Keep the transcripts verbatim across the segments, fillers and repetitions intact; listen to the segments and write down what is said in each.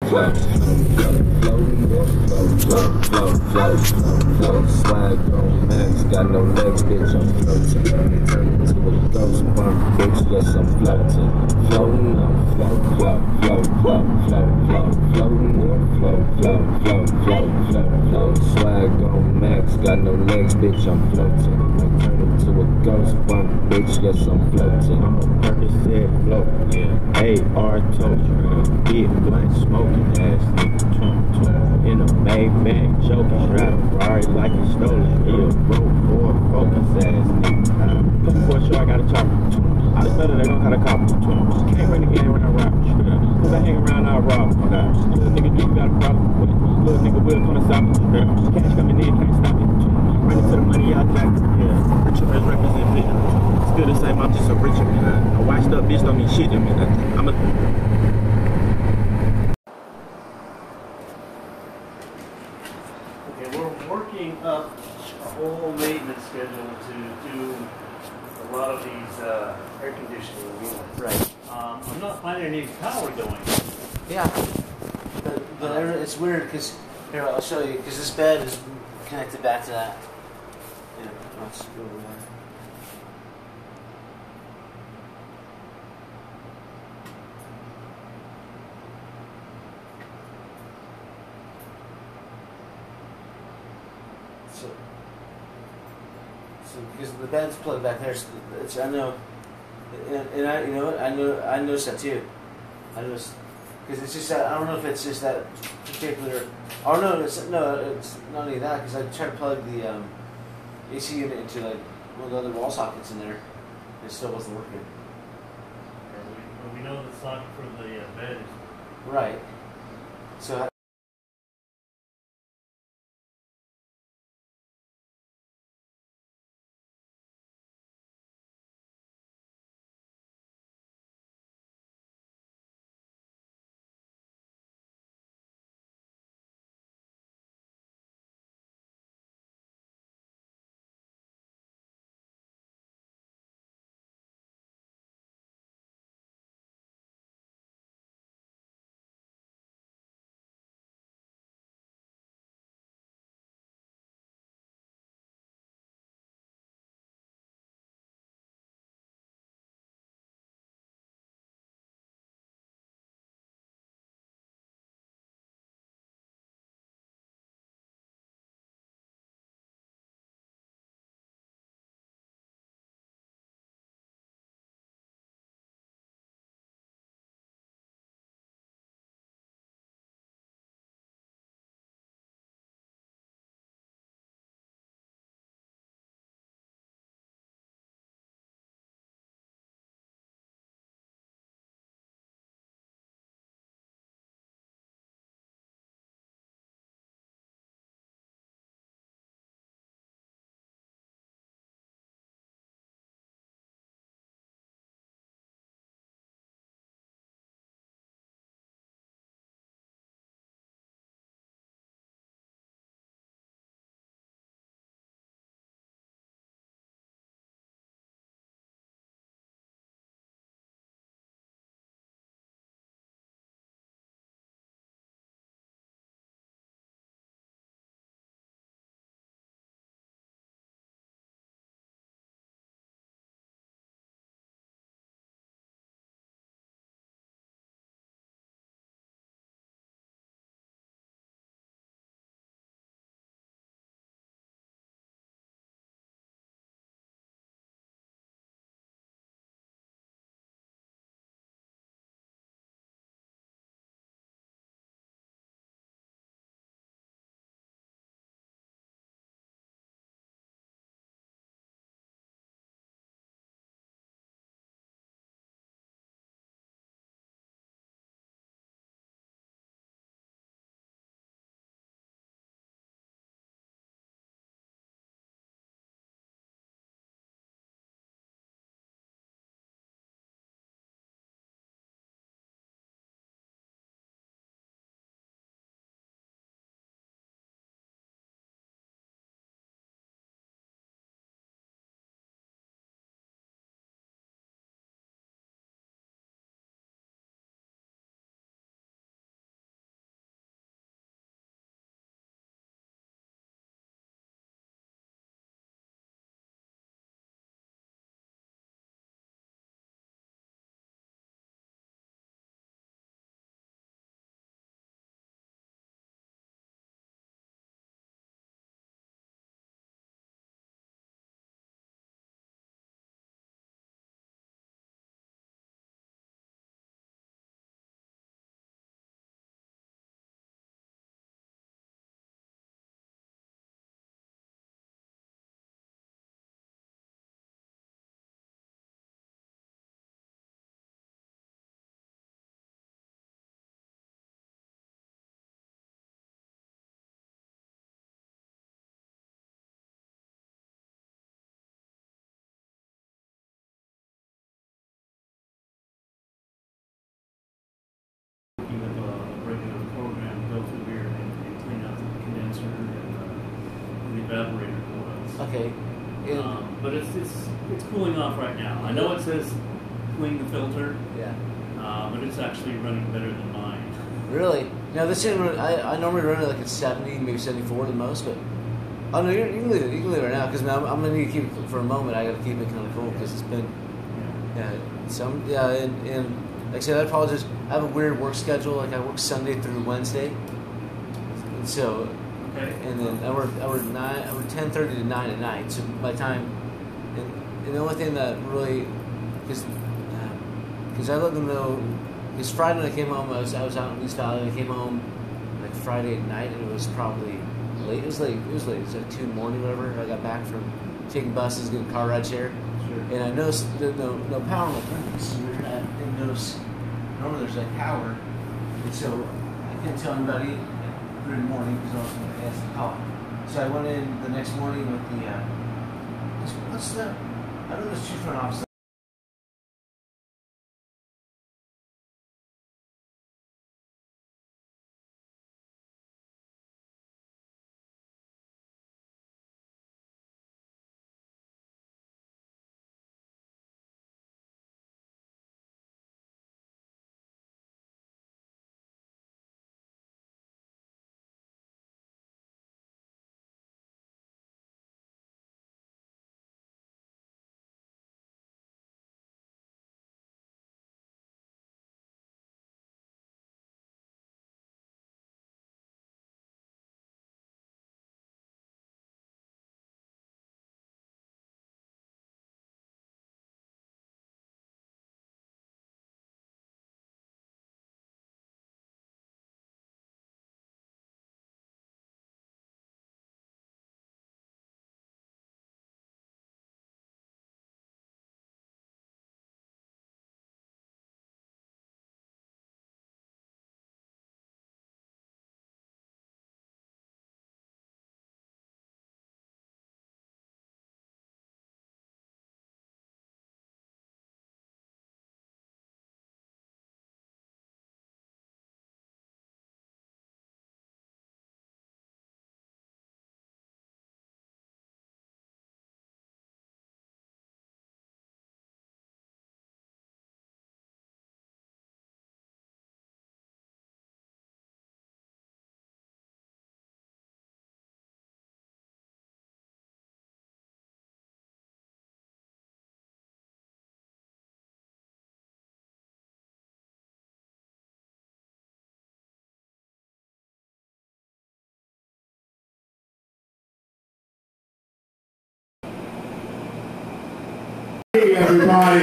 float, float, float, float, float, swag on max, got no legs, bitch, I'm floating. Turn into a ghost bump, bitch, yes, I'm floating. Floating, I'm float, float, float, float, float, float, floating, I'm float, float, float, float, float, float, swag on max, got no legs, bitch, I'm floating. I turn into a ghost bump, bitch, yes, I'm floating. I'm a Percocet float, yeah. A R toast, big blunt smoking ass nigga. In a Maybach, joking, driving Ferrari like it's stolen. He a broke boy, focus ass nigga. Looking for a show, I got a chopper. I just know that they gon' cut a copper. Can't bring the game when I rap. Cause I hang around, I rob. Little nigga, do you got a problem with it? Little nigga will come and stop it. Cash coming in, can't stop it. Running to the money, I jack it. Yeah, rich as represent me. Still the same, I'm just a richer man. A washed up bitch don't mean shit to me. I'm a Okay, we're working up a whole maintenance schedule to do a lot of these uh, air conditioning units. Right. Um, I'm not finding any power going. Yeah. But, but it's weird because, here, I'll show you, because this bed is connected back to that. Yeah, let's go over there. So, so because the bed's plugged back there, so it's, I know, and, and I, you know what, I know, I noticed that too. I noticed, because it's just that, I don't know if it's just that particular, oh no, it's, no, it's not only that, because I tried to plug the um, A C unit into like one of the other wall sockets in there, and it still wasn't working. We, we know the socket for the uh, bed is Right. So evaporated it was. Okay. And, Um, but it's, it's it's cooling off right now. I know it says clean the filter, yeah. uh, but it's actually running better than mine. Really? Now this thing, run- I, I normally run it like at seventy, maybe seventy-four the most, but oh no, you, you can leave it. You can leave it right now because I'm, I'm gonna need to keep it for a moment. I gotta keep it kind of cool because it's been yeah. Some yeah, and, and like I said, I probably just I have a weird work schedule. Like I work Sunday through Wednesday, and so Okay. and then I work I work nine I work ten thirty to nine at night. So by the time and, and the only thing that really because because I let them know because Friday when I came home I was I was out in East Valley and I came home like Friday at night and it was probably late. It was late. It was late. It was like two in the morning, whatever. I got back from taking buses, getting car ride share, Sure. and I noticed there no no power on the prints. I didn't notice. Normally there's like power, and so I couldn't tell anybody through the morning because I was going to ask the call. So I went in the next morning with the uh, what's the I don't know the chief front office. Hey everybody!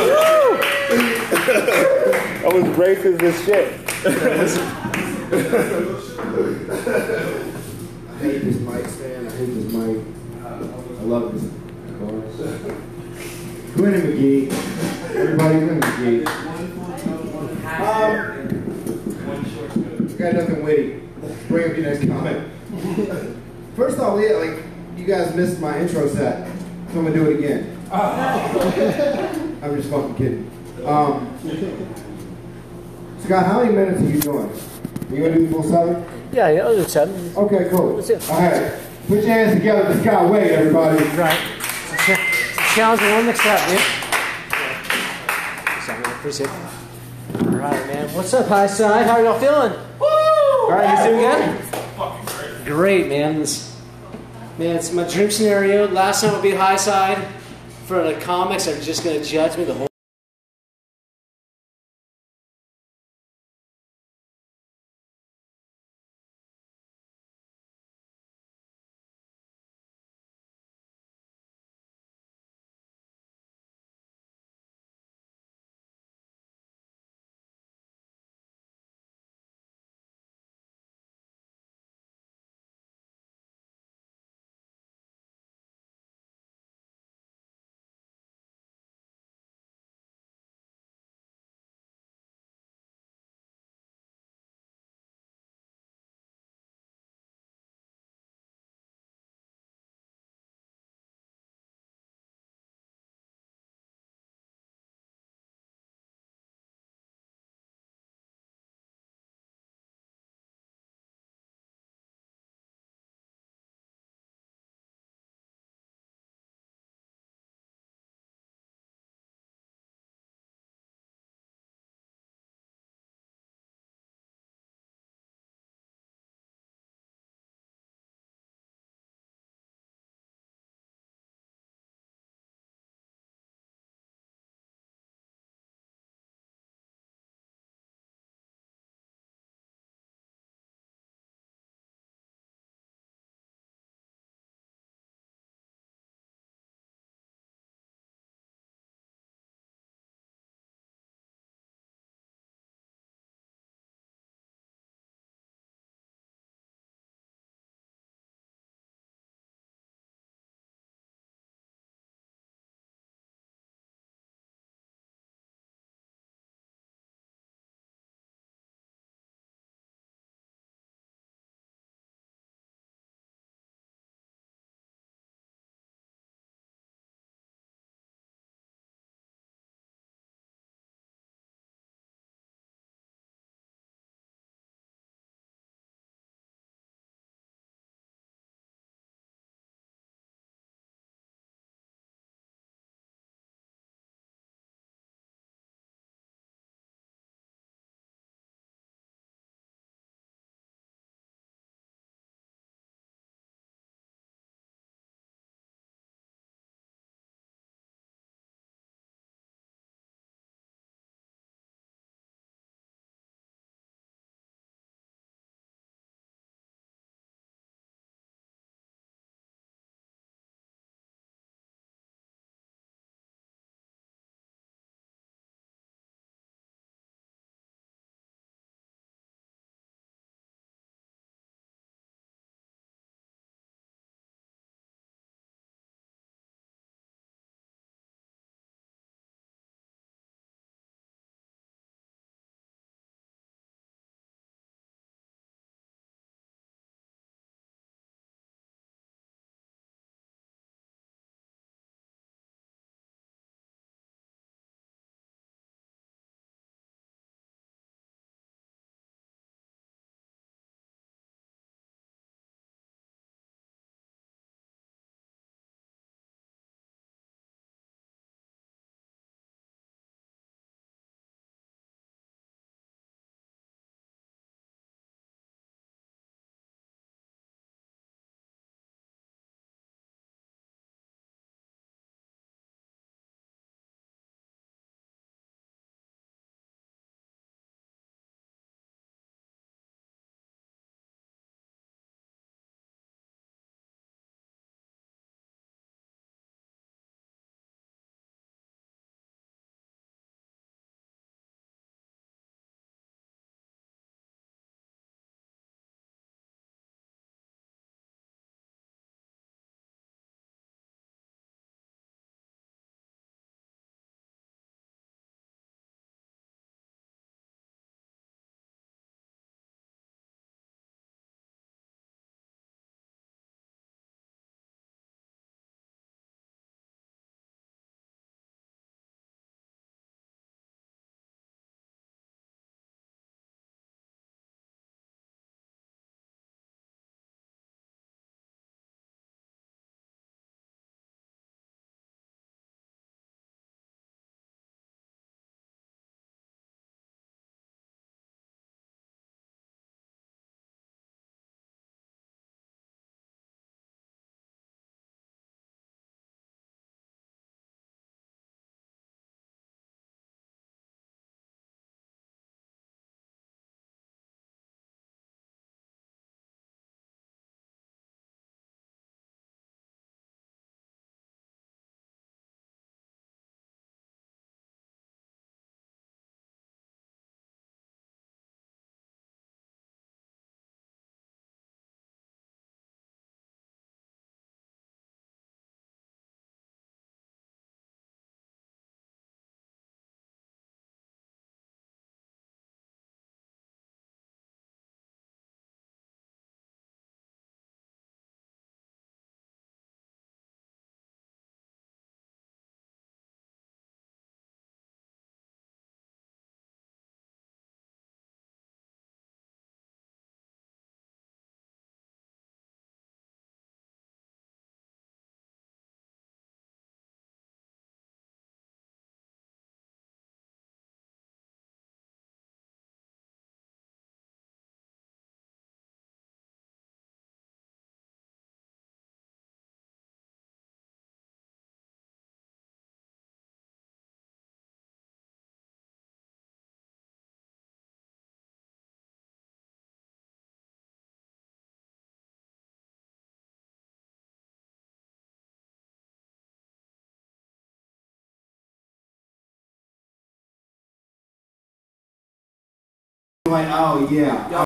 I was racist as shit. I hate this mic stand. I hate this mic. I love this. Glenn McGee. Everybody, Glenn McGee. Um, got nothing witty. Bring up your next comment. First off, yeah, like you guys missed my intro set, so I'm gonna do it again. I'm just fucking kidding. Um, Scott, how many minutes are you doing? Are you gonna do the full seven? Yeah, yeah, I'll do seven. Okay, cool. That's it. All right, put your hands together for Scott Wade, everybody. Right. Challenge one next up, dude. Appreciate it. All right, man. What's up, High Side? How are y'all feeling? Woo! All right, you doing good? Fucking great. Great, man. This, man, it's my dream scenario. Last time I beat High Side for the comics. Are just gonna judge me the whole. like, oh yeah.